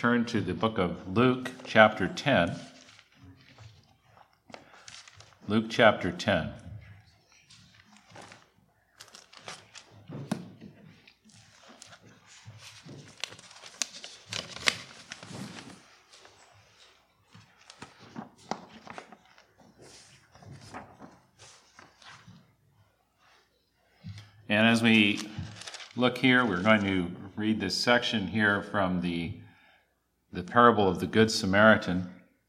turn to the book of Luke, chapter 10. Luke, chapter 10. And as we look here, we're going to read this section here from the parable of the Good Samaritan,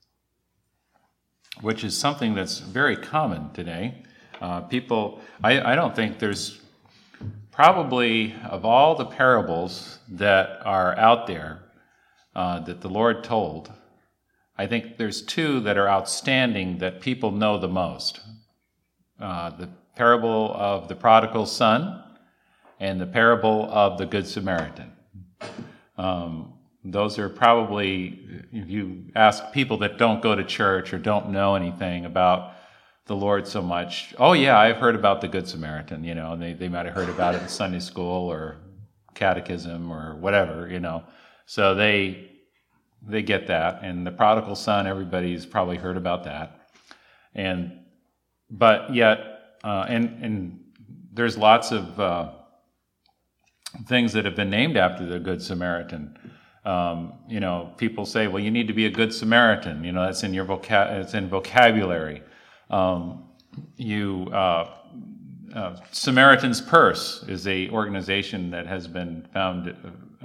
which is something that's very common today. I don't think there's probably, of all the parables that are out there that the Lord told, I think there's two that are outstanding that people know the most. The parable of the prodigal son and the parable of the Good Samaritan. Those are probably, if you ask people that don't go to church or don't know anything about the Lord so much, oh yeah, I've heard about the Good Samaritan, and they might have heard about it in Sunday school or catechism or whatever, So they get that. And the prodigal son, everybody's probably heard about that. But yet, and there's lots of things that have been named after the Good Samaritan. People say, well, you need to be a good Samaritan. That's in your it's in vocabulary. Samaritan's Purse is a organization that has been founded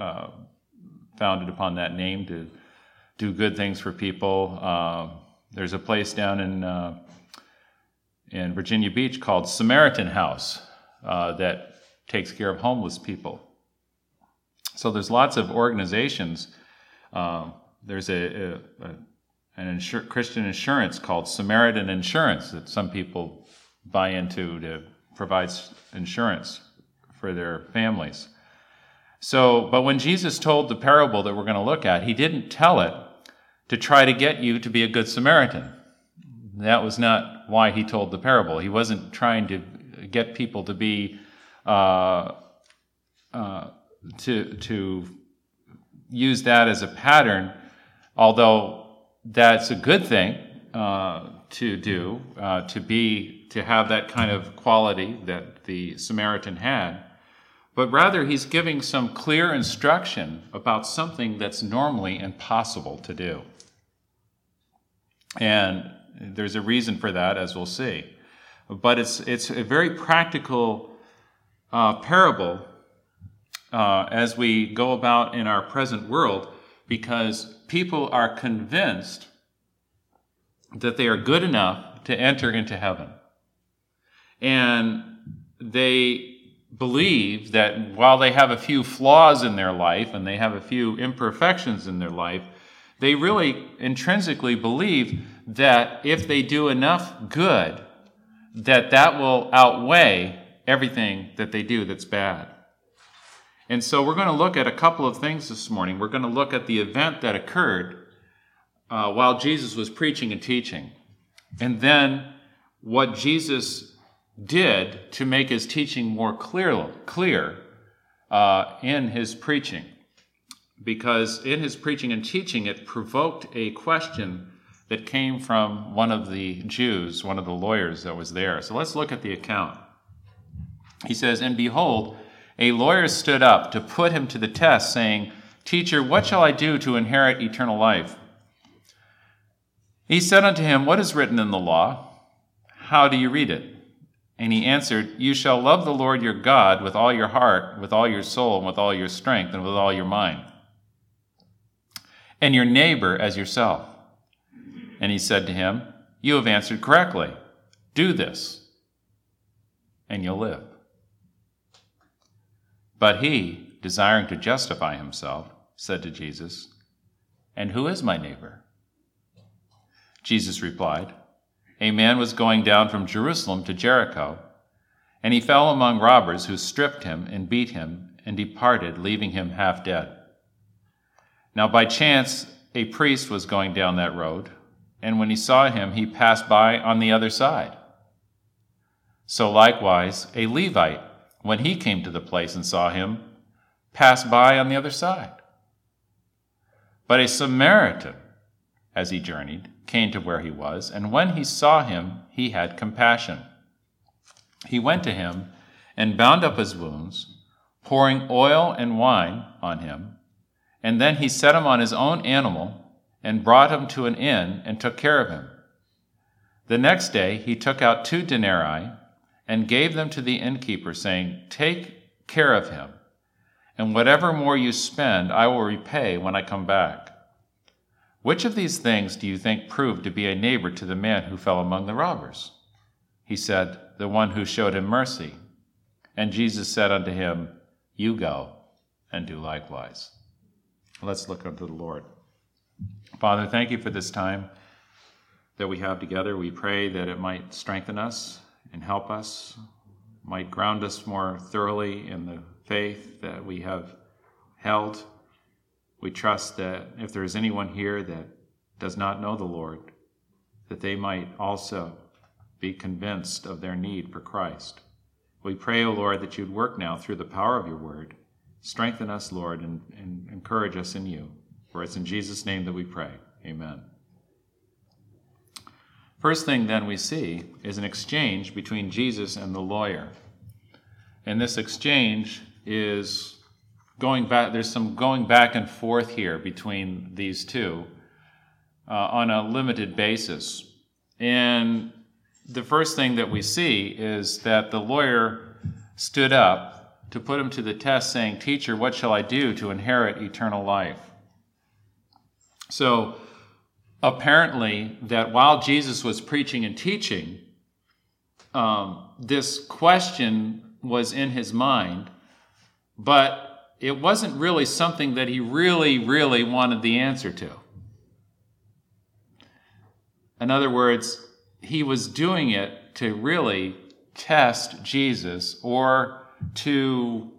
upon that name to do good things for people. There's a place down in Virginia Beach called Samaritan House that takes care of homeless people. So there's lots of organizations. There's Christian insurance called Samaritan Insurance that some people buy into to provide insurance for their families. But when Jesus told the parable that we're going to look at, he didn't tell it to try to get you to be a good Samaritan. That was not why he told the parable. He wasn't trying to get people to be to use that as a pattern, although that's a good thing to do, to have that kind of quality that the Samaritan had. But rather, he's giving some clear instruction about something that's normally impossible to do. And there's a reason for that, as we'll see. But it's a very practical parable as we go about in our present world, because people are convinced that they are good enough to enter into heaven. And they believe that while they have a few flaws in their life and they have a few imperfections in their life, they really intrinsically believe that if they do enough good, that will outweigh everything that they do that's bad. And so we're going to look at a couple of things this morning. We're going to look at the event that occurred while Jesus was preaching and teaching, and then what Jesus did to make his teaching more clear in his preaching. Because in his preaching and teaching, it provoked a question that came from one of the Jews, one of the lawyers that was there. So let's look at the account. He says, "And behold, a lawyer stood up to put him to the test, saying, 'Teacher, what shall I do to inherit eternal life?' He said unto him, 'What is written in the law? How do you read it?' And he answered, 'You shall love the Lord your God with all your heart, with all your soul, and with all your strength, and with all your mind, and your neighbor as yourself.' And he said to him, 'You have answered correctly. Do this, and you'll live.' But he, desiring to justify himself, said to Jesus, 'And who is my neighbor?' Jesus replied, 'A man was going down from Jerusalem to Jericho, and he fell among robbers who stripped him and beat him and departed, leaving him half dead. Now by chance a priest was going down that road, and when he saw him, he passed by on the other side. So likewise a Levite, when he came to the place and saw him, passed by on the other side. But a Samaritan, as he journeyed, came to where he was, and when he saw him, he had compassion. He went to him and bound up his wounds, pouring oil and wine on him, and then he set him on his own animal and brought him to an inn and took care of him. The next day he took out 2 denarii and gave them to the innkeeper, saying, "Take care of him, and whatever more you spend I will repay when I come back." Which of these things do you think proved to be a neighbor to the man who fell among the robbers? He said, "The one who showed him mercy." And Jesus said unto him, "You go and do likewise." Let's look unto the Lord. Father, thank you for this time that we have together. We pray that it might strengthen us and help us, might ground us more thoroughly in the faith that we have held. We trust that if there is anyone here that does not know the Lord, that they might also be convinced of their need for Christ. We pray, O Lord, that you'd work now through the power of your word. Strengthen us, Lord, and encourage us in you. For it's in Jesus' name that we pray. Amen. First thing then we see is an exchange between Jesus and the lawyer. And this exchange is going back, there's some going back and forth here between these two on a limited basis. And the first thing that we see is that the lawyer stood up to put him to the test, saying, "Teacher, what shall I do to inherit eternal life?" So apparently that while Jesus was preaching and teaching, this question was in his mind, but it wasn't really something that he really wanted the answer to. In other words, he was doing it to really test Jesus or to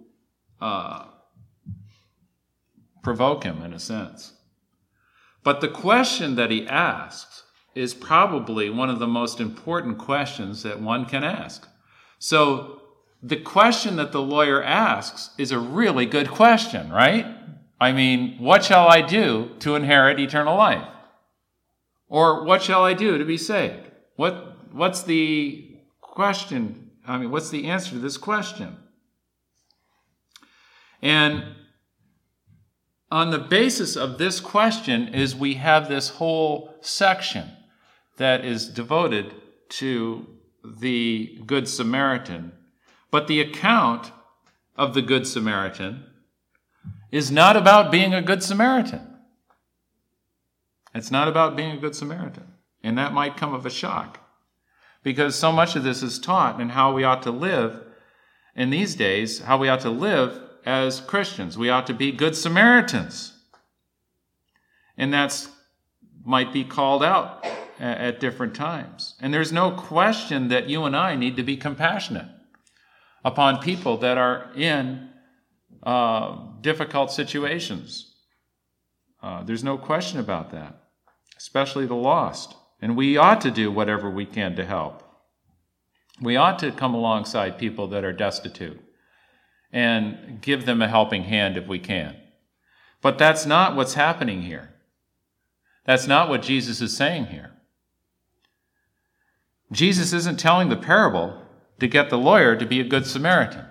provoke him in a sense. But the question that he asks is probably one of the most important questions that one can ask. So the question that the lawyer asks is a really good question, right? I mean, what shall I do to inherit eternal life? Or what shall I do to be saved? What's the question? I mean, what's the answer to this question? And on the basis of this question is we have this whole section that is devoted to the Good Samaritan. But the account of the Good Samaritan is not about being a Good Samaritan. It's not about being a Good Samaritan. And that might come of a shock, because so much of this is taught in how we ought to live in these days, how we ought to live as Christians. We ought to be Good Samaritans. And that's might be called out at different times. And there's no question that you and I need to be compassionate upon people that are in difficult situations. There's no question about that, especially the lost. And we ought to do whatever we can to help. We ought to come alongside people that are destitute and give them a helping hand if we can. But that's not what's happening here. That's not what Jesus is saying here. Jesus isn't telling the parable to get the lawyer to be a Good Samaritan.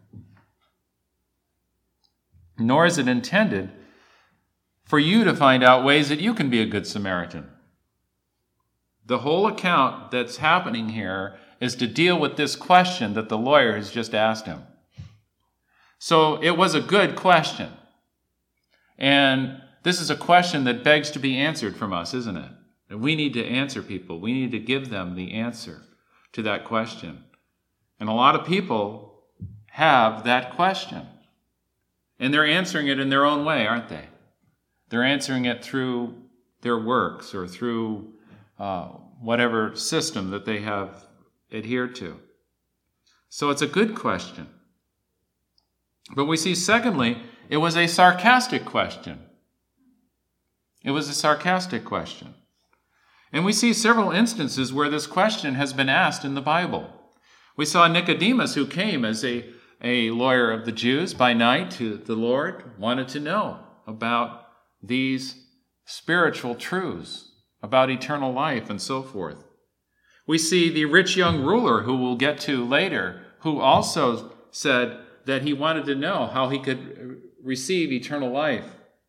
Nor is it intended for you to find out ways that you can be a Good Samaritan. The whole account that's happening here is to deal with this question that the lawyer has just asked him. So it was a good question. And this is a question that begs to be answered from us, isn't it? And we need to answer people. We need to give them the answer to that question. And a lot of people have that question. And they're answering it in their own way, aren't they? They're answering it through their works or through whatever system that they have adhered to. So it's a good question. But we see, secondly, it was a sarcastic question. It was a sarcastic question. And we see several instances where this question has been asked in the Bible. We saw Nicodemus, who came as a lawyer of the Jews by night to the Lord, wanted to know about these spiritual truths about eternal life and so forth. We see the rich young ruler, who we'll get to later, who also said that he wanted to know how he could receive eternal life.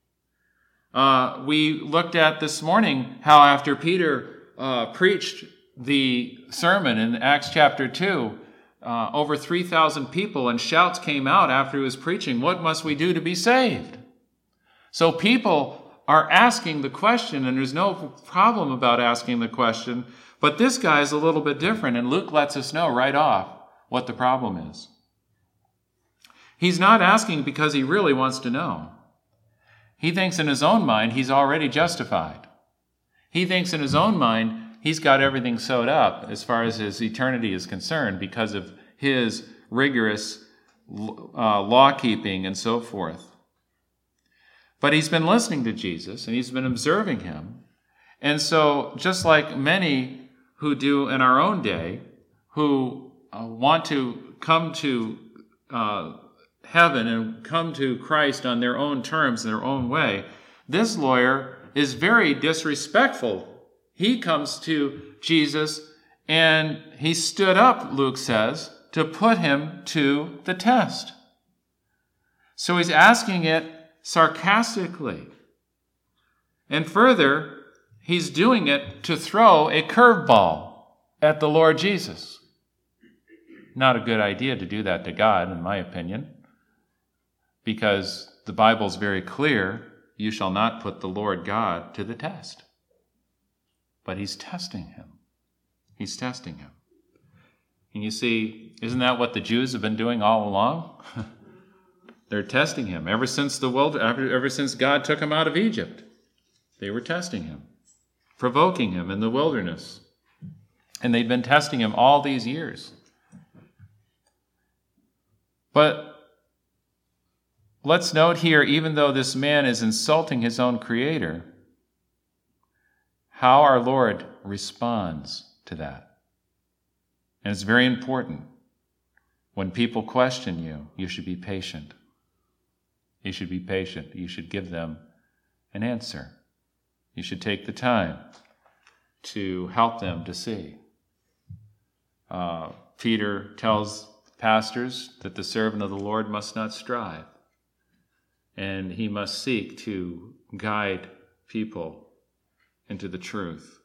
We looked at this morning how after Peter preached the sermon in Acts chapter 2, over 3,000 people and shouts came out after he was preaching, "What must we do to be saved?" So people are asking the question, and there's no problem about asking the question, but this guy is a little bit different, and Luke lets us know right off what the problem is. He's not asking because he really wants to know. He thinks in his own mind he's already justified. He thinks in his own mind he's got everything sewed up as far as his eternity is concerned because of his rigorous law-keeping and so forth. But he's been listening to Jesus and he's been observing him. And so just like many who do in our own day, who want to come to heaven and come to Christ on their own terms, their own way, this lawyer is very disrespectful. He comes to Jesus and he stood up, Luke says, to put him to the test. So he's asking it sarcastically. And further, he's doing it to throw a curveball at the Lord Jesus. Not a good idea to do that to God, in my opinion, because the Bible's very clear, you shall not put the Lord God to the test. But he's testing him. He's testing him. And you see, isn't that what the Jews have been doing all along? They're testing him. Ever since God took him out of Egypt, they were testing him, provoking him in the wilderness. And they'd been testing him all these years. But let's note here, even though this man is insulting his own Creator, how our Lord responds to that. And it's very important. When people question you, you should be patient. You should be patient. You should give them an answer. You should take the time to help them to see. Peter tells pastors that the servant of the Lord must not strive, and he must seek to guide people into the truth.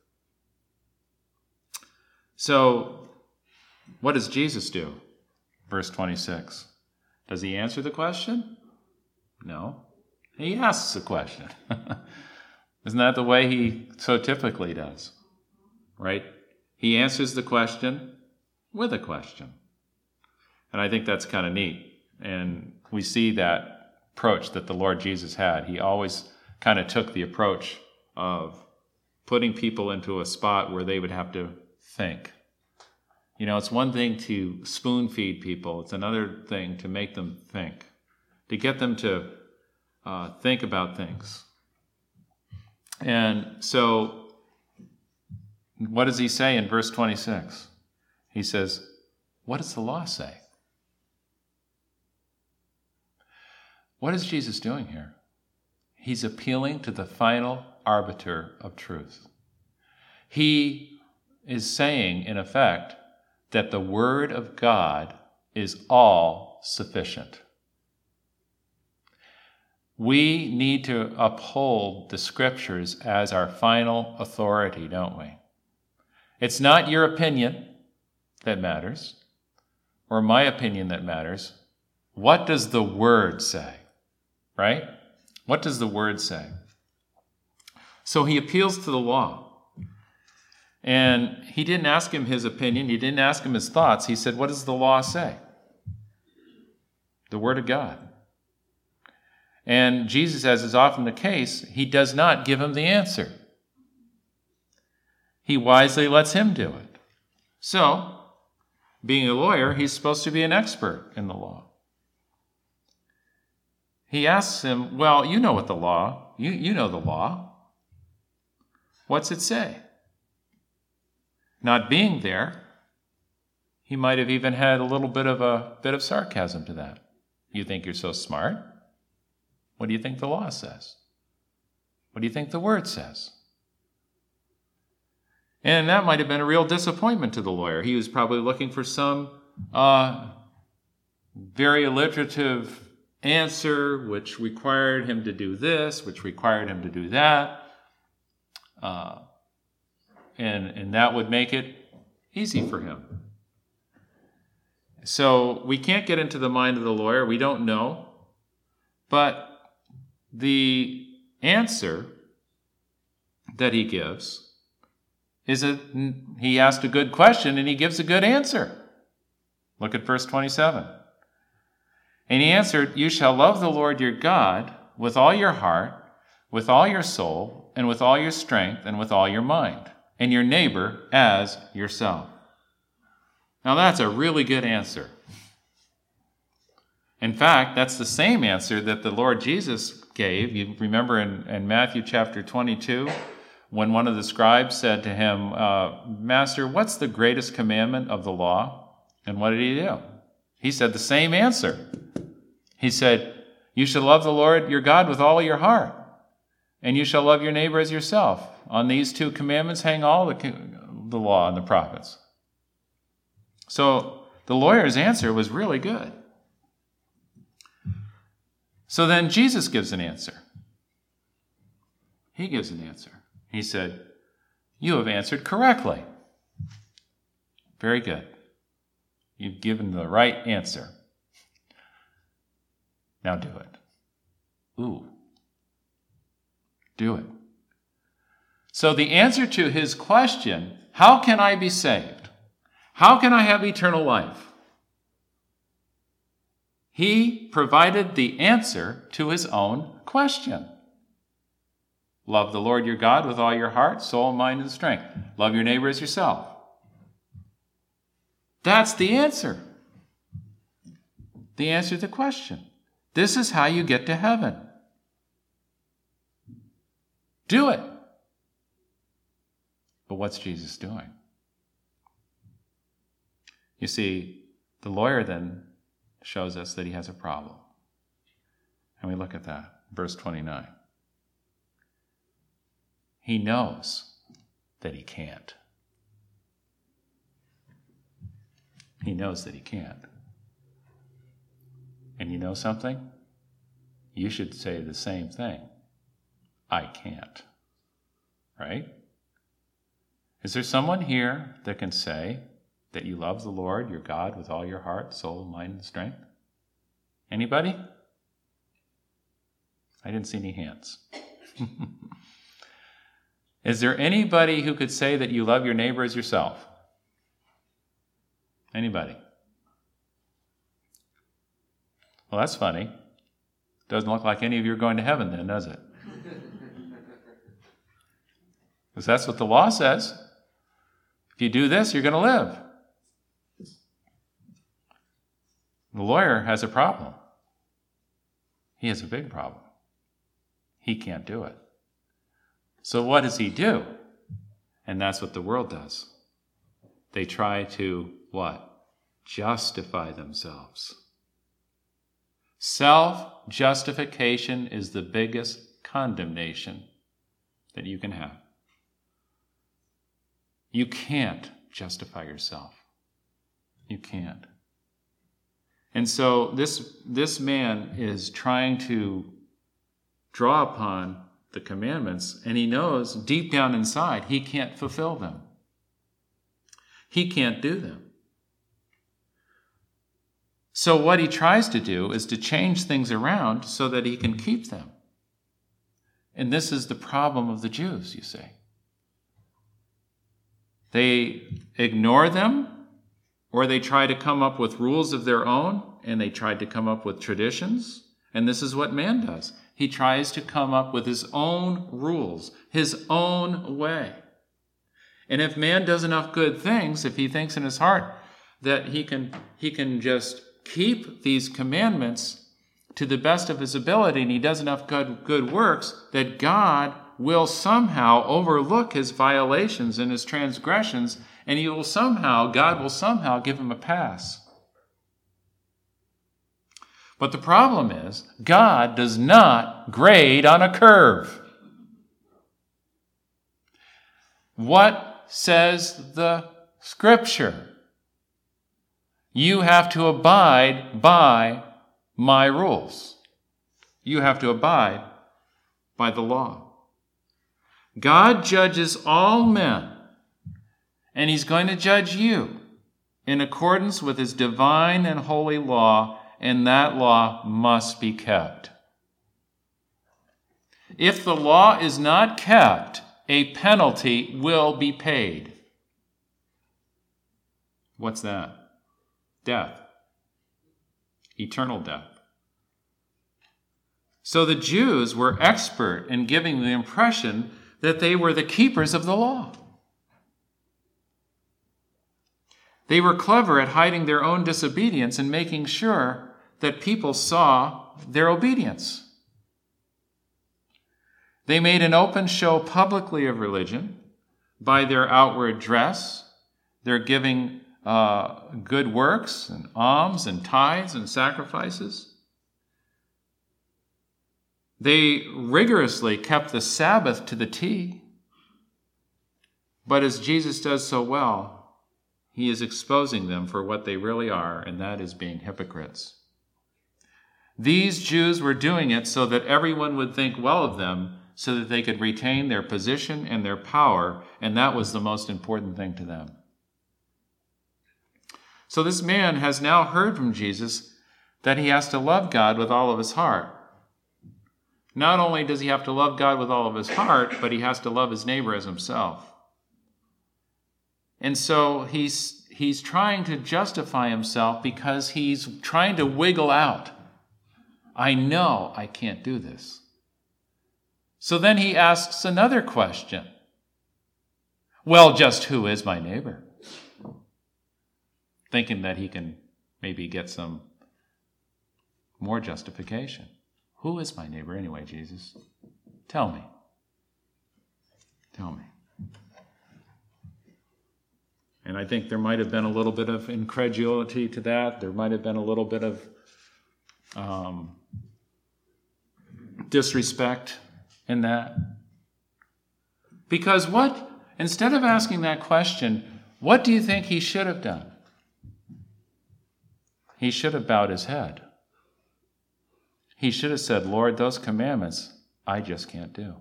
So, what does Jesus do? Verse 26. Does he answer the question? No. He asks a question. Isn't that the way he so typically does? Right? He answers the question with a question. And I think that's kind of neat. And we see that approach that the Lord Jesus had. He always kind of took the approach of putting people into a spot where they would have to think. You know, it's one thing to spoon feed people. It's another thing to make them think, to get them to think about things. And so, what does he say in verse 26? He says, what does the law say? What is Jesus doing here? He's appealing to the final arbiter of truth. He is saying, in effect, that the Word of God is all sufficient. We need to uphold the Scriptures as our final authority, don't we? It's not your opinion that matters, or my opinion that matters. What does the Word say? Right? What does the Word say? So he appeals to the law. And he didn't ask him his opinion. He didn't ask him his thoughts. He said, what does the law say? The Word of God. And Jesus, as is often the case, he does not give him the answer. He wisely lets him do it. So, being a lawyer, he's supposed to be an expert in the law. He asks him, well, you know what the law, you know the law. What's it say? Not being there, he might have even had a little bit of sarcasm to that. You think you're so smart? What do you think the law says? What do you think the Word says? And that might have been a real disappointment to the lawyer. He was probably looking for some very alliterative answer, which required him to do this, which required him to do that. And that would make it easy for him. So we can't get into the mind of the lawyer. We don't know. But the answer that he gives is he asked a good question and he gives a good answer. Look at verse 27. And he answered, "You shall love the Lord your God with all your heart, with all your soul, and with all your strength, and with all your mind, and your neighbor as yourself." Now that's a really good answer. In fact, that's the same answer that the Lord Jesus gave. You remember in Matthew chapter 22, when one of the scribes said to him, "Master, what's the greatest commandment of the law?" And what did he do? He said the same answer. He said, "You shall love the Lord your God with all your heart, and you shall love your neighbor as yourself. On these two commandments hang all the law and the prophets." So the lawyer's answer was really good. So then Jesus gives an answer. He gives an answer. He said, "You have answered correctly." Very good. You've given the right answer. Now do it. Ooh. Do it. So the answer to his question, how can I be saved? How can I have eternal life? He provided the answer to his own question. Love the Lord your God with all your heart, soul, mind, and strength. Love your neighbor as yourself. That's the answer. The answer to the question. This is how you get to heaven. Do it. But what's Jesus doing? You see, the lawyer then shows us that he has a problem. And we look at that, verse 29. He knows that he can't. He knows that he can't. And you know something? You should say the same thing. I can't. Right? Is there someone here that can say that you love the Lord, your God, with all your heart, soul, mind, and strength? Anybody? I didn't see any hands. Is there anybody who could say that you love your neighbor as yourself? Anybody? Well, that's funny. Doesn't look like any of you are going to heaven then, does it? Because that's what the law says. If you do this, you're going to live. The lawyer has a problem. He has a big problem. He can't do it. So what does he do? And that's what the world does. They try to, what? Justify themselves. Self-justification is the biggest condemnation that you can have. You can't justify yourself. You can't. And so this man is trying to draw upon the commandments, and he knows deep down inside he can't fulfill them. He can't do them. So what he tries to do is to change things around so that he can keep them. And this is the problem of the Jews, you see. They ignore them, or they try to come up with rules of their own, and they try to come up with traditions. And this is what man does. He tries to come up with his own rules, his own way. And if man does enough good things, if he thinks in his heart that he can just keep these commandments to the best of his ability, and he does enough good works, that God will somehow overlook his violations and his transgressions, and God will somehow give him a pass. But the problem is, God does not grade on a curve. What says the Scripture? You have to abide by my rules. You have to abide by the law. God judges all men, and he's going to judge you in accordance with his divine and holy law, and that law must be kept. If the law is not kept, a penalty will be paid. What's that? Death. Eternal death. So the Jews were expert in giving the impression that they were the keepers of the law. They were clever at hiding their own disobedience and making sure that people saw their obedience. They made an open show publicly of religion by their outward dress, their giving good works and alms and tithes and sacrifices. They rigorously kept the Sabbath to the T. But as Jesus does so well, he is exposing them for what they really are, and that is being hypocrites. These Jews were doing it so that everyone would think well of them, so that they could retain their position and their power, and that was the most important thing to them. So this man has now heard from Jesus that he has to love God with all of his heart. Not only does he have to love God with all of his heart, but he has to love his neighbor as himself. And so he's trying to justify himself because he's trying to wiggle out. I know I can't do this. So then he asks another question. Well, just who is my neighbor? Thinking that he can maybe get some more justification. Who is my neighbor anyway, Jesus? Tell me. Tell me. And I think there might have been a little bit of incredulity to that. There might have been a little bit of disrespect in that. Because instead of asking that question, what do you think he should have done? He should have bowed his head. He should have said, Lord, those commandments I just can't do.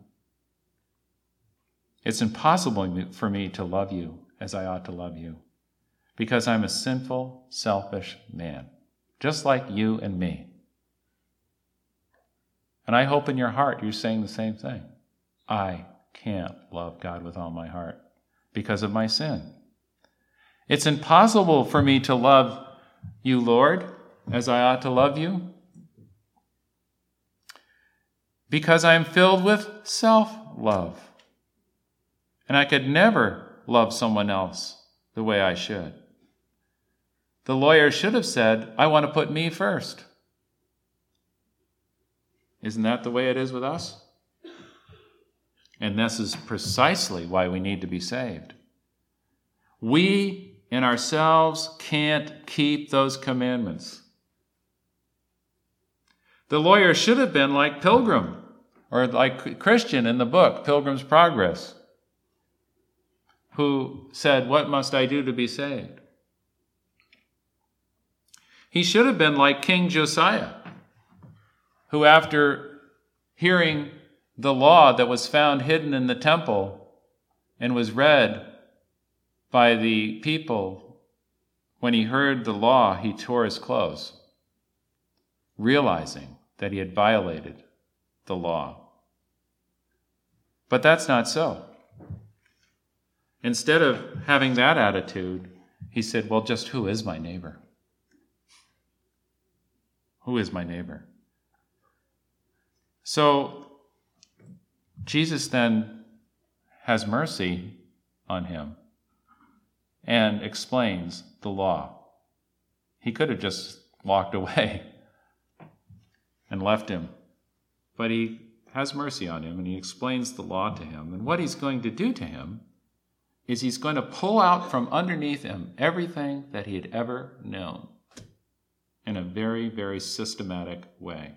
It's impossible for me to love you as I ought to love you, because I'm a sinful, selfish man, just like you and me. And I hope in your heart you're saying the same thing. I can't love God with all my heart because of my sin. It's impossible for me to love you, Lord, as I ought to love you, because I am filled with self-love. And I could never love someone else the way I should. The lawyer should have said, I want to put me first. Isn't that the way it is with us? And this is precisely why we need to be saved. We in ourselves can't keep those commandments. The lawyer should have been like Pilgrim, or like Christian in the book, Pilgrim's Progress, who said, what must I do to be saved? He should have been like King Josiah, who after hearing the law that was found hidden in the temple and was read by the people, when he heard the law, he tore his clothes, realizing that he had violated the law. But that's not so. Instead of having that attitude, he said, well, just who is my neighbor? Who is my neighbor? So Jesus then has mercy on him and explains the law. He could have just walked away and left him, but he has mercy on him and he explains the law to him. And what he's going to do to him is he's going to pull out from underneath him everything that he had ever known in a very, very systematic way.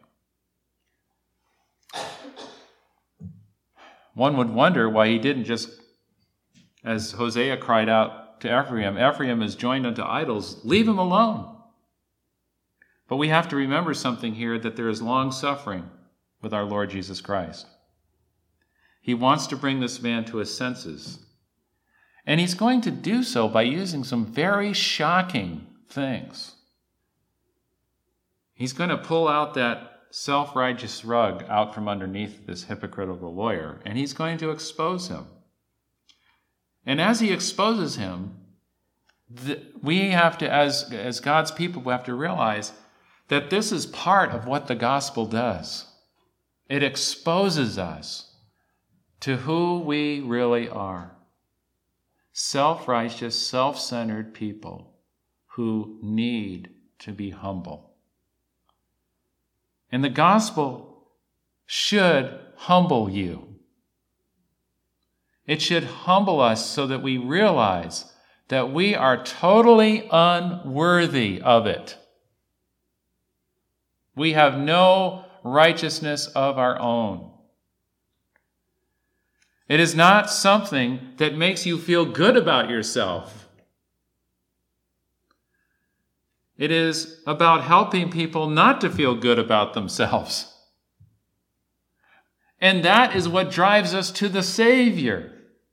One would wonder why he didn't just As Hosea cried out to Ephraim, Ephraim is joined unto idols, leave him alone. But we have to remember something here, that there is long suffering with our Lord Jesus Christ. He wants to bring this man to his senses. And he's going to do so by using some very shocking things. He's going to pull out that self-righteous rug out from underneath this hypocritical lawyer, and he's going to expose him. And as he exposes him, we have to, as God's people, we have to realize that this is part of what the gospel does. It exposes us to who we really are. Self-righteous, self-centered people who need to be humble. And the gospel should humble you. It should humble us so that we realize that we are totally unworthy of it. We have no righteousness of our own. It is not something that makes you feel good about yourself. It is about helping people not to feel good about themselves. And that is what drives us to the Savior.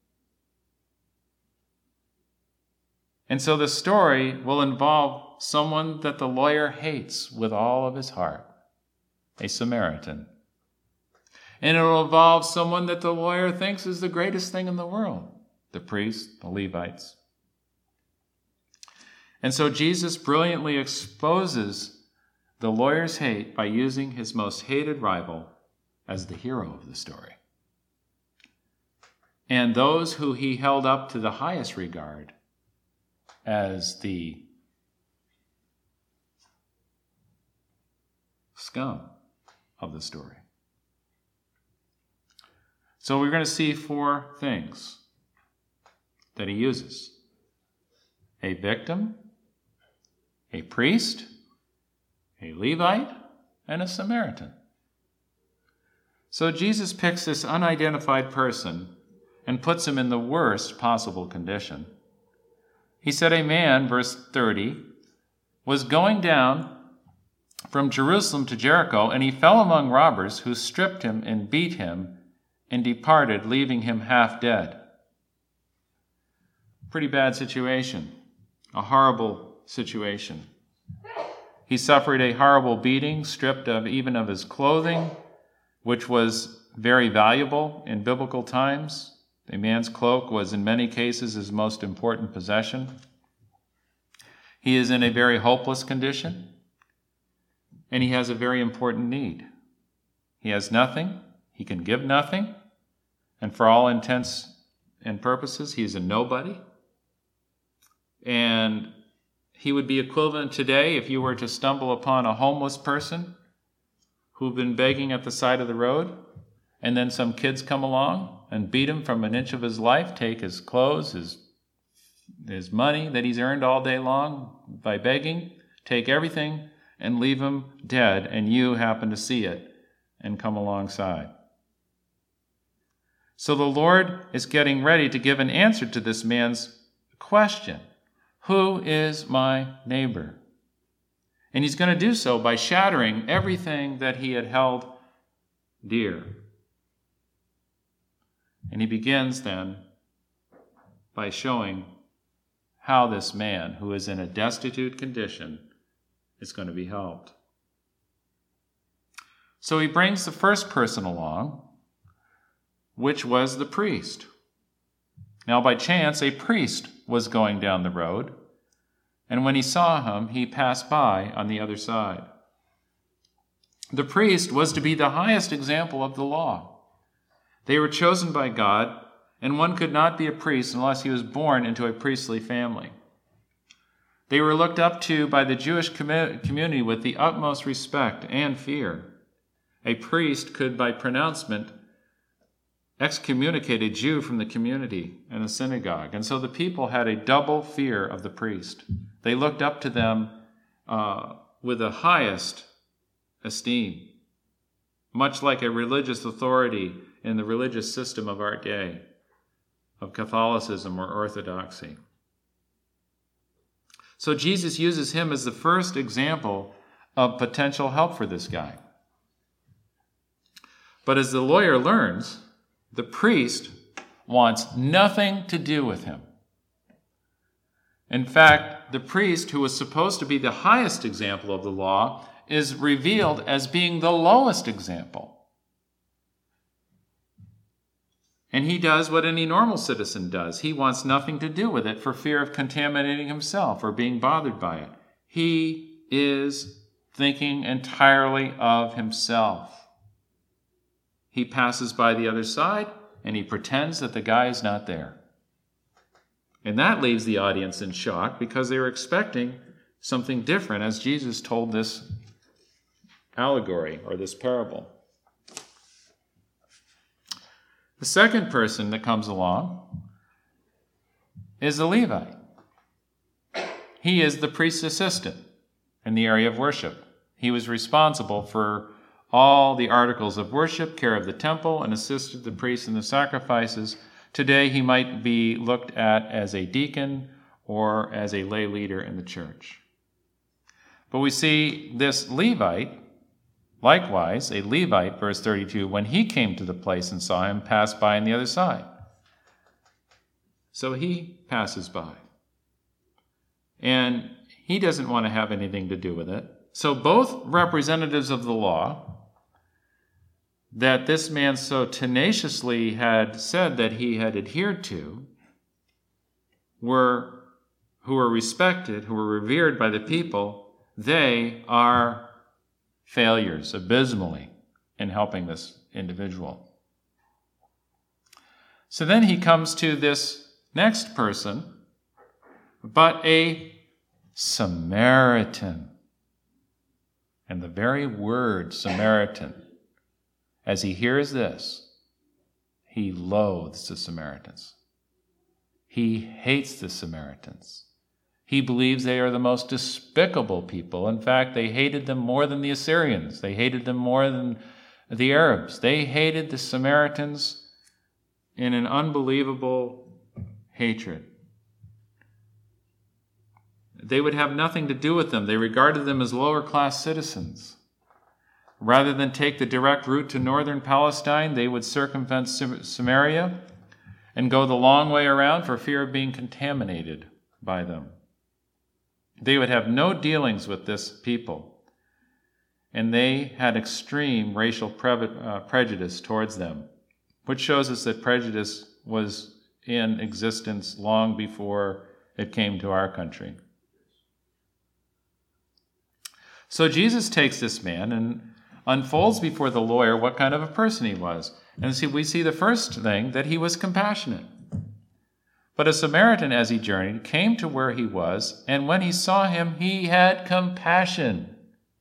And so the story will involve someone that the lawyer hates with all of his heart, a Samaritan. And it will involve someone that the lawyer thinks is the greatest thing in the world, the priests, the Levites. And so Jesus brilliantly exposes the lawyer's hate by using his most hated rival as the hero of the story. And those who he held up to the highest regard as the scum of the story. So we're going to see 4 things that he uses: a victim, a priest, a Levite, and a Samaritan. So Jesus picks this unidentified person and puts him in the worst possible condition. He said a man, verse 30, was going down from Jerusalem to Jericho, and he fell among robbers who stripped him and beat him and departed, leaving him half dead. Pretty bad situation, a horrible situation. He suffered a horrible beating, stripped of even of his clothing, which was very valuable in biblical times. A man's cloak was in many cases his most important possession. He is in a very hopeless condition, and he has a very important need. He has nothing, he can give nothing, and for all intents and purposes, he's a nobody. And he would be equivalent today if you were to stumble upon a homeless person who've been begging at the side of the road, and then some kids come along and beat him from an inch of his life, take his clothes, his money that he's earned all day long by begging, take everything and leave him dead, and you happen to see it and come alongside. So the Lord is getting ready to give an answer to this man's question: who is my neighbor? And he's going to do so by shattering everything that he had held dear. And he begins then by showing how this man, who is in a destitute condition, is going to be helped. So he brings the first person along, which was the priest. Now, by chance, a priest was going down the road, and when he saw him, he passed by on the other side. The priest was to be the highest example of the law. They were chosen by God, and one could not be a priest unless he was born into a priestly family. They were looked up to by the Jewish community with the utmost respect and fear. A priest could, by pronouncement, excommunicate a Jew from the community and the synagogue. And so the people had a double fear of the priest. They looked up to them with the highest esteem, much like a religious authority in the religious system of our day. of Catholicism or orthodoxy. So Jesus uses him as the first example of potential help for this guy. But as the lawyer learns, the priest wants nothing to do with him. In fact, the priest, who was supposed to be the highest example of the law, is revealed as being the lowest example. And he does what any normal citizen does. He wants nothing to do with it for fear of contaminating himself or being bothered by it. He is thinking entirely of himself. He passes by the other side and he pretends that the guy is not there. And that leaves the audience in shock because they were expecting something different as Jesus told this allegory or this parable. The second person that comes along is the Levite. He is the priest's assistant in the area of worship. He was responsible for all the articles of worship, care of the temple, and assisted the priests in the sacrifices. Today he might be looked at as a deacon or as a lay leader in the church. But we see this Levite, likewise, a Levite, verse 32, when he came to the place and saw him, passed by on the other side. So he passes by. And he doesn't want to have anything to do with it. So both representatives of the law that this man so tenaciously had said that he had adhered to who were respected, who were revered by the people, they are failures abysmally in helping this individual. So then he comes to this next person, but a Samaritan. And the very word Samaritan, as he hears this, he loathes the Samaritans. He hates the Samaritans. He believes they are the most despicable people. In fact, they hated them more than the Assyrians. They hated them more than the Arabs. They hated the Samaritans in an unbelievable hatred. They would have nothing to do with them. They regarded them as lower-class citizens. Rather than take the direct route to northern Palestine, they would circumvent Samaria and go the long way around for fear of being contaminated by them. They would have no dealings with this people, and they had extreme racial prejudice towards them, which shows us that prejudice was in existence long before it came to our country. So Jesus takes this man and unfolds before the lawyer what kind of a person he was. And we see the first thing, that he was compassionate. But a Samaritan, as he journeyed, came to where he was, and when he saw him, he had compassion.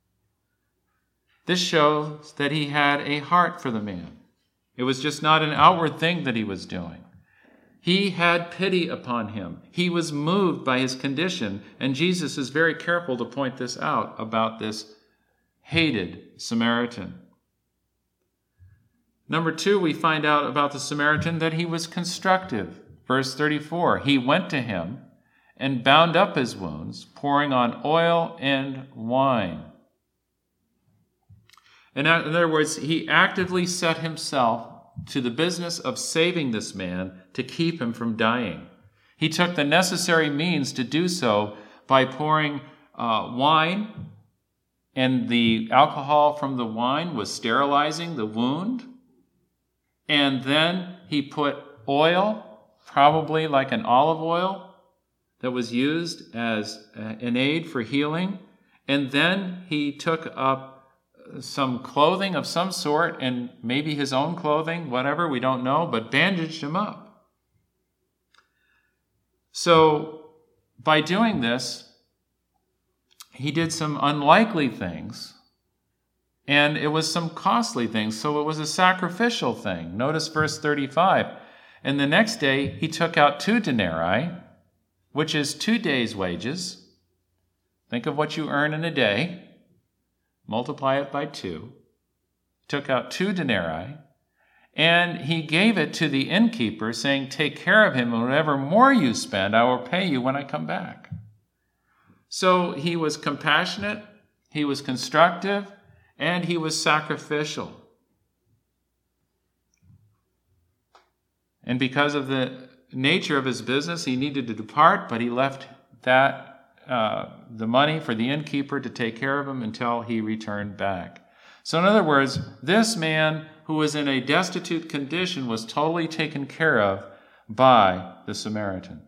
This shows that he had a heart for the man. It was just not an outward thing that he was doing. He had pity upon him. He was moved by his condition, and Jesus is very careful to point this out about this hated Samaritan. Number 2, we find out about the Samaritan that he was constructive. Verse 34, he went to him and bound up his wounds, pouring on oil and wine. In other words, he actively set himself to the business of saving this man to keep him from dying. He took the necessary means to do so by pouring wine, and the alcohol from the wine was sterilizing the wound. And then he put oil, probably like an olive oil, that was used as an aid for healing. And then he took up some clothing of some sort, and maybe his own clothing, whatever, we don't know, but bandaged him up. So by doing this, he did some unlikely things, and it was some costly things, so it was a sacrificial thing. Notice verse 35. And the next day he took out 2 denarii, which is 2 days' wages. Think of what you earn in a day. Multiply it by 2. Took out 2 denarii And he gave it to the innkeeper, saying, "Take care of him, and whatever more you spend, I will pay you when I come back." So he was compassionate, he was constructive, and he was sacrificial. And because of the nature of his business, he needed to depart, but he left the money for the innkeeper to take care of him until he returned back. So in other words, this man who was in a destitute condition was totally taken care of by the Samaritan.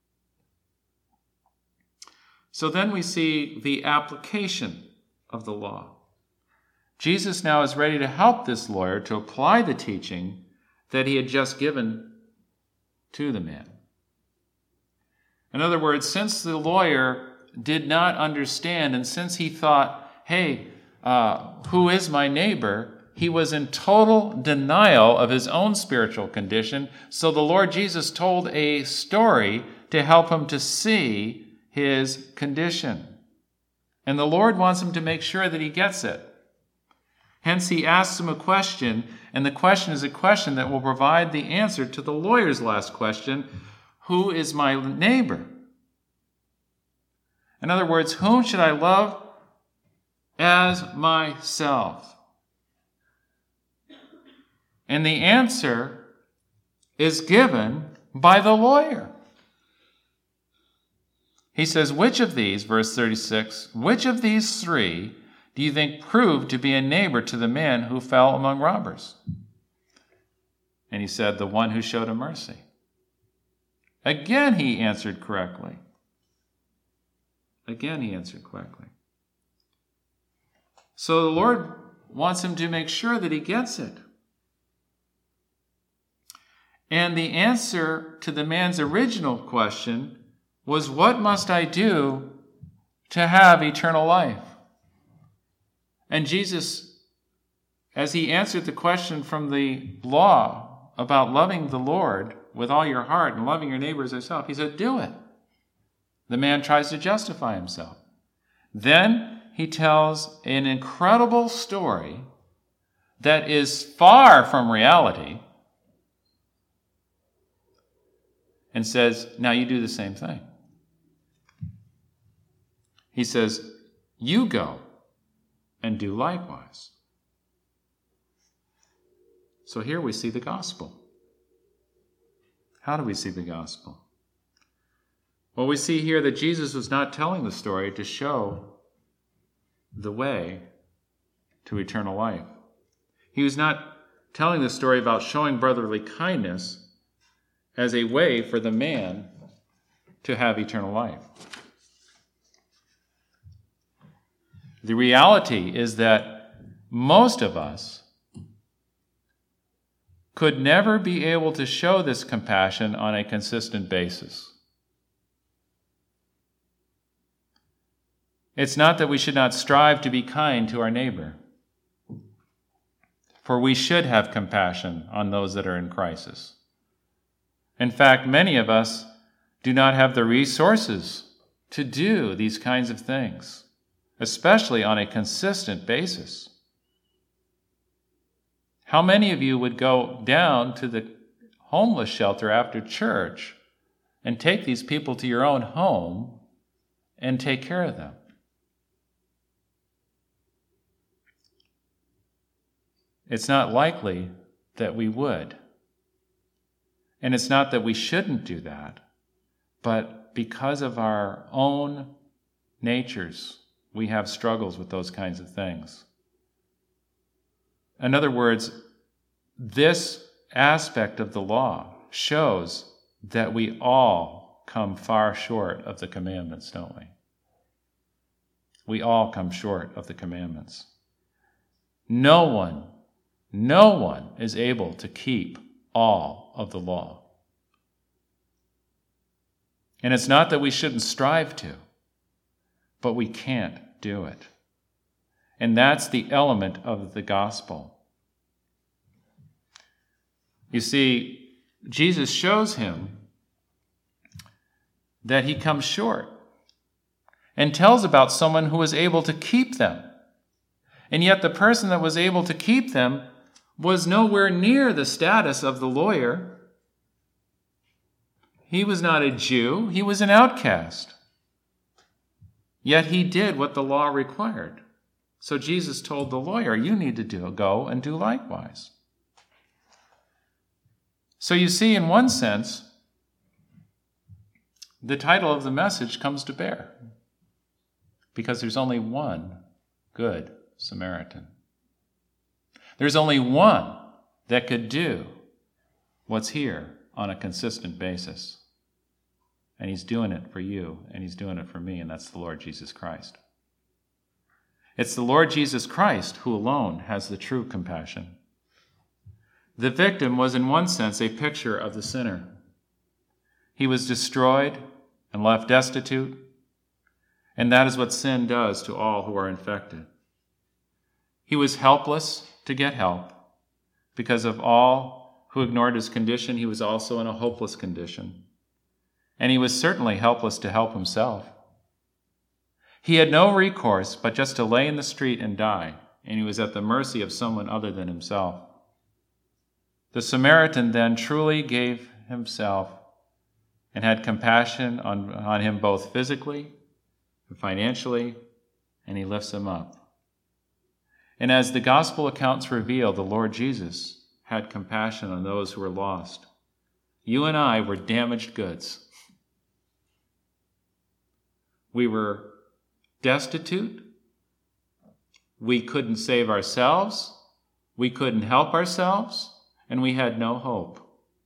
So then we see the application of the law. Jesus now is ready to help this lawyer to apply the teaching that he had just given to the man. In other words, since the lawyer did not understand, and since he thought, hey, who is my neighbor? He was in total denial of his own spiritual condition. So the Lord Jesus told a story to help him to see his condition. And the Lord wants him to make sure that he gets it. Hence, he asks him a question, and the question is a question that will provide the answer to the lawyer's last question: who is my neighbor? In other words, whom should I love as myself? And the answer is given by the lawyer. He says, which of these, verse 36, which of these three do you think proved to be a neighbor to the man who fell among robbers? And he said, the one who showed him mercy. Again, he answered correctly. Again, he answered correctly. So the Lord wants him to make sure that he gets it. And the answer to the man's original question was, what must I do to have eternal life? And Jesus, as he answered the question from the law about loving the Lord with all your heart and loving your neighbor as yourself, he said, do it. The man tries to justify himself. Then he tells an incredible story that is far from reality and says, now you do the same thing. He says, you go and do likewise. So here we see the gospel. How do we see the gospel? Well, we see here that Jesus was not telling the story to show the way to eternal life. He was not telling the story about showing brotherly kindness as a way for the man to have eternal life. The reality is that most of us could never be able to show this compassion on a consistent basis. It's not that we should not strive to be kind to our neighbor, for we should have compassion on those that are in crisis. In fact, many of us do not have the resources to do these kinds of things, especially on a consistent basis. How many of you would go down to the homeless shelter after church and take these people to your own home and take care of them? It's not likely that we would. And it's not that we shouldn't do that, but because of our own natures, we have struggles with those kinds of things. In other words, this aspect of the law shows that we all come far short of the commandments, don't we? We all come short of the commandments. No one is able to keep all of the law. And it's not that we shouldn't strive to, but we can't do it. And that's the element of the gospel. You see, Jesus shows him that he comes short and tells about someone who was able to keep them. And yet the person that was able to keep them was nowhere near the status of the lawyer. He was not a Jew. He was an outcast. Yet he did what the law required. So Jesus told the lawyer, you need to go and do likewise. So you see, in one sense, the title of the message comes to bear. Because there's only one good Samaritan. There's only one that could do what's here on a consistent basis. And he's doing it for you, and he's doing it for me, and that's the Lord Jesus Christ. It's the Lord Jesus Christ who alone has the true compassion. The victim was in one sense a picture of the sinner. He was destroyed and left destitute, and that is what sin does to all who are infected. He was helpless to get help. Because of all who ignored his condition, he was also in a hopeless condition. And he was certainly helpless to help himself. He had no recourse but just to lay in the street and die, and he was at the mercy of someone other than himself. The Samaritan then truly gave himself and had compassion on him both physically and financially, and he lifts him up. And as the gospel accounts reveal, the Lord Jesus had compassion on those who were lost. You and I were damaged goods. We were destitute. We couldn't save ourselves. We couldn't help ourselves. And we had no hope.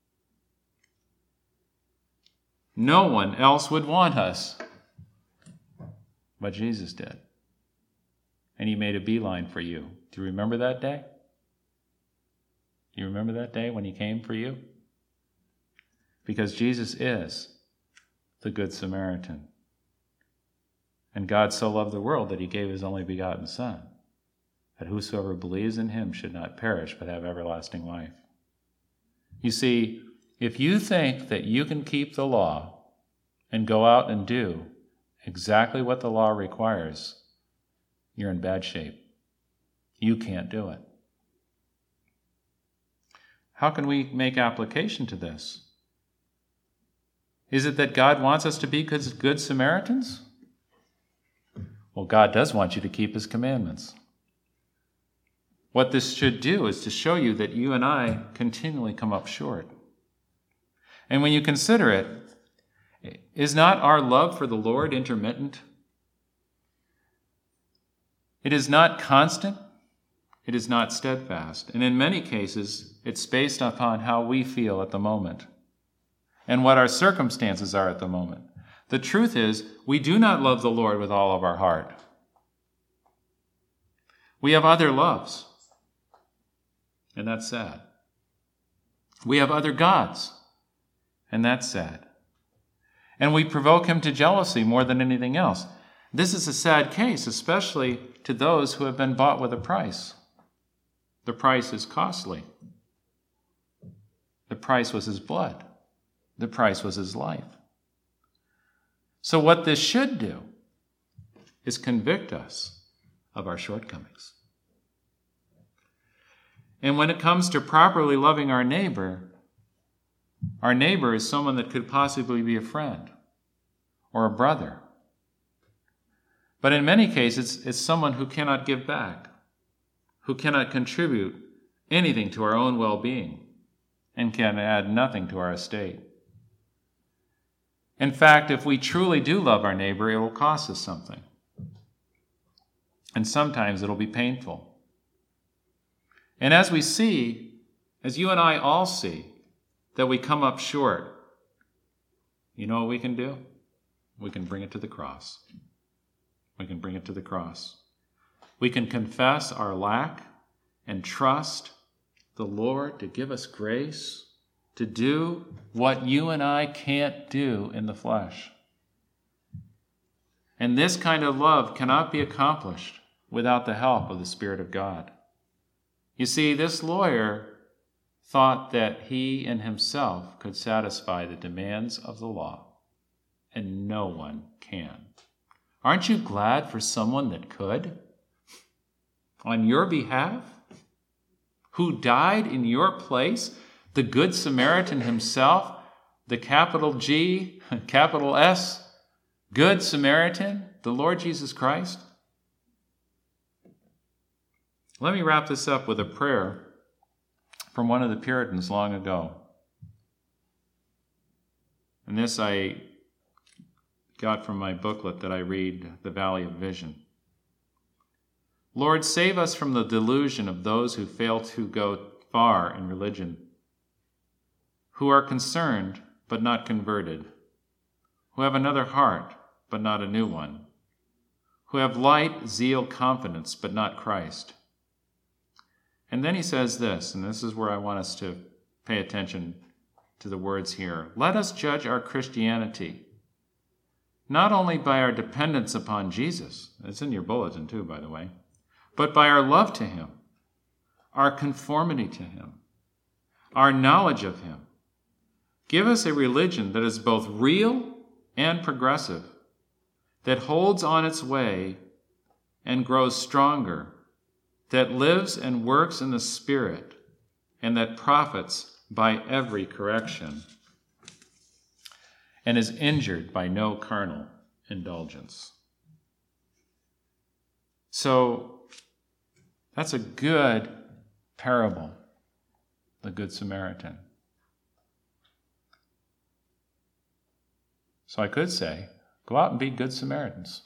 No one else would want us. But Jesus did. And he made a beeline for you. Do you remember that day? Do you remember that day when he came for you? Because Jesus is the Good Samaritan. And God so loved the world that he gave his only begotten Son, that whosoever believes in him should not perish but have everlasting life. You see, if you think that you can keep the law and go out and do exactly what the law requires, you're in bad shape. You can't do it. How can we make application to this? Is it that God wants us to be good Samaritans? Well, God does want you to keep his commandments. What this should do is to show you that you and I continually come up short. And when you consider it, is not our love for the Lord intermittent? It is not constant. It is not steadfast. And in many cases, it's based upon how we feel at the moment and what our circumstances are at the moment. The truth is, we do not love the Lord with all of our heart. We have other loves, and that's sad. We have other gods, and that's sad. And we provoke him to jealousy more than anything else. This is a sad case, especially to those who have been bought with a price. The price is costly. The price was his blood. The price was his life. So what this should do is convict us of our shortcomings. And when it comes to properly loving our neighbor is someone that could possibly be a friend or a brother. But in many cases, it's someone who cannot give back, who cannot contribute anything to our own well-being, and can add nothing to our estate. In fact, if we truly do love our neighbor, it will cost us something. And sometimes it'll be painful. And as we see, as you and I all see, that we come up short, you know what we can do? We can bring it to the cross. We can bring it to the cross. We can confess our lack and trust the Lord to give us grace to do what you and I can't do in the flesh. And this kind of love cannot be accomplished without the help of the Spirit of God. You see, this lawyer thought that he in himself could satisfy the demands of the law, and no one can. Aren't you glad for someone that could? On your behalf? who died in your place, the Good Samaritan himself, the capital G, capital S, Good Samaritan, the Lord Jesus Christ? Let me wrap this up with a prayer from one of the Puritans long ago. And this I got from my booklet that I read, The Valley of Vision. Lord, save us from the delusion of those who fail to go far in religion, who are concerned but not converted, who have another heart but not a new one, who have light, zeal, confidence, but not Christ. And then he says this, and this is where I want us to pay attention to the words here. Let us judge our Christianity not only by our dependence upon Jesus, it's in your bulletin too, by the way, but by our love to him, our conformity to him, our knowledge of him. Give us a religion that is both real and progressive, that holds on its way and grows stronger, that lives and works in the Spirit, and that profits by every correction, and is injured by no carnal indulgence. So that's a good parable, the Good Samaritan. So I could say, go out and be good Samaritans.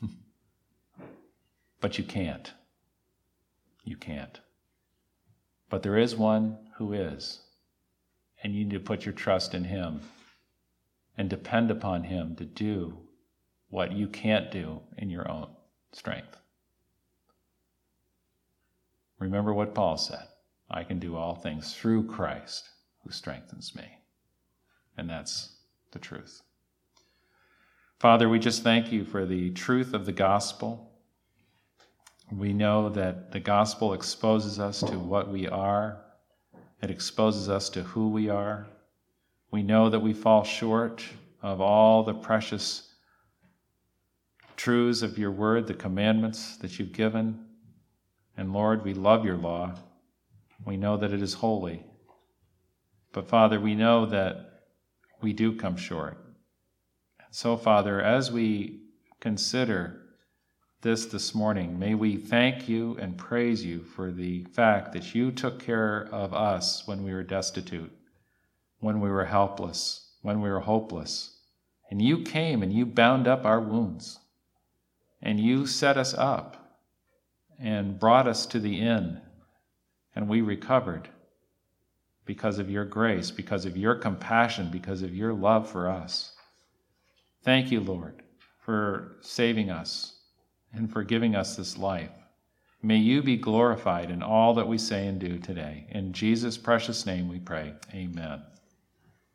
But you can't. You can't. But there is one who is. And you need to put your trust in him and depend upon him to do what you can't do in your own strength. Remember what Paul said, I can do all things through Christ who strengthens me. And that's the truth. Father, we just thank you for the truth of the gospel. We know that the gospel exposes us to what we are. It exposes us to who we are. We know that we fall short of all the precious truths of your word, the commandments that you've given. And Lord, we love your law. We know that it is holy. But Father, we know that we do come short. And so, Father, as we consider this morning, may we thank you and praise you for the fact that you took care of us when we were destitute, when we were helpless, when we were hopeless. And you came and you bound up our wounds. And you set us up and brought us to the inn. And we recovered because of your grace, because of your compassion, because of your love for us. Thank you, Lord, for saving us and for giving us this life. May you be glorified in all that we say and do today. In Jesus' precious name we pray. Amen.